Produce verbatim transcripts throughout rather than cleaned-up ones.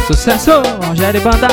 Sucesso, Rogério Banda.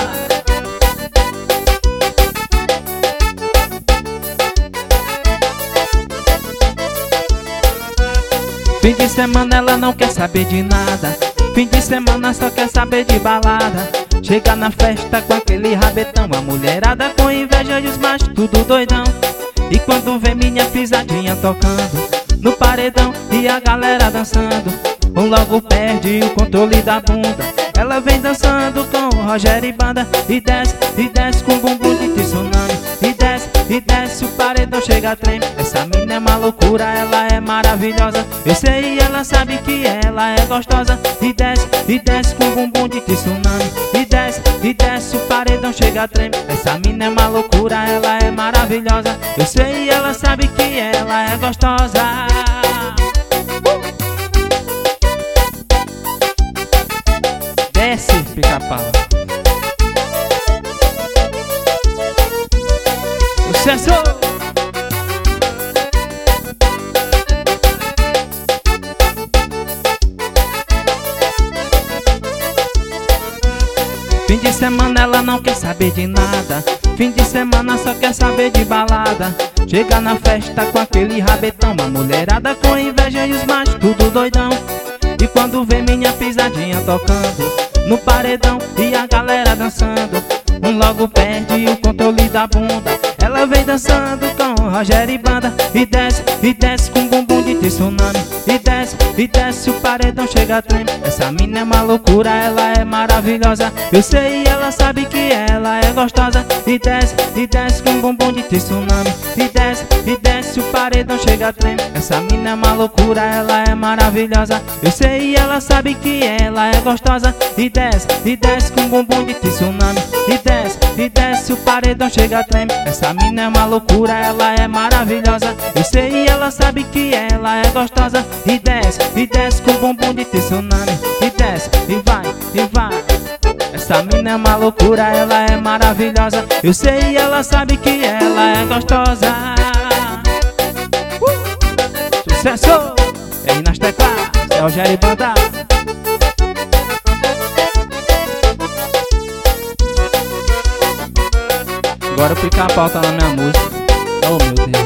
Fim de semana ela não quer saber de nada. Fim de semana só quer saber de balada. Chega na festa com aquele rabetão, a mulherada com inveja e os machos tudo doidão. E quando vê minha pisadinha tocando no paredão e a galera dançando, um logo perde o controle da bunda. Ela vem dançando com o Rogério e Banda. E desce, e desce com bumbum de tsunami. E desce, e desce, o paredão chega a tremer. Essa mina é uma loucura, ela é maravilhosa. Eu sei e ela sabe que ela é gostosa. E desce, e desce com bumbum de tsunami. E desce, e desce, o paredão chega a tremer. Essa mina é uma loucura, ela é maravilhosa. Eu sei e ela sabe que ela é gostosa. Desce, pica-pau. Sucesso! Fim de semana ela não quer saber de nada. Fim de semana só quer saber de balada. Chega na festa com aquele rabetão, a mulherada com inveja e os machos tudo doidão. E quando vê minha pisadinha tocando no paredão e a galera dançando, um logo perde o controle da bunda. Ela vem dançando com o Rogério e Banda. E desce, e desce com bumbum de tsunami. E desce, e desce, o paredão chega a tremer. Essa mina é uma loucura, ela é maravilhosa. Eu sei e ela sabe que ela é gostosa. E desce, e desce com bumbum de tsunami. E desce, e desce, o paredão chega a tremer. Essa mina é uma loucura, ela é maravilhosa. Eu sei e ela sabe que ela é gostosa. E desce, e desce com bumbum de tsunami. E desce, e desce, o paredão chega a tremer. Essa mina é uma loucura, ela é maravilhosa. Eu sei e ela sabe que ela é gostosa. E desce, e desce com bumbum de tsunami. E desce, e vai, e vai. Essa mina é uma loucura, ela é maravilhosa. Eu sei e ela sabe que ela é gostosa. uh! Sucesso! E aí nas teclas, é o Rogério Banda. Agora o pica-pau tá na minha música. Oh meu Deus.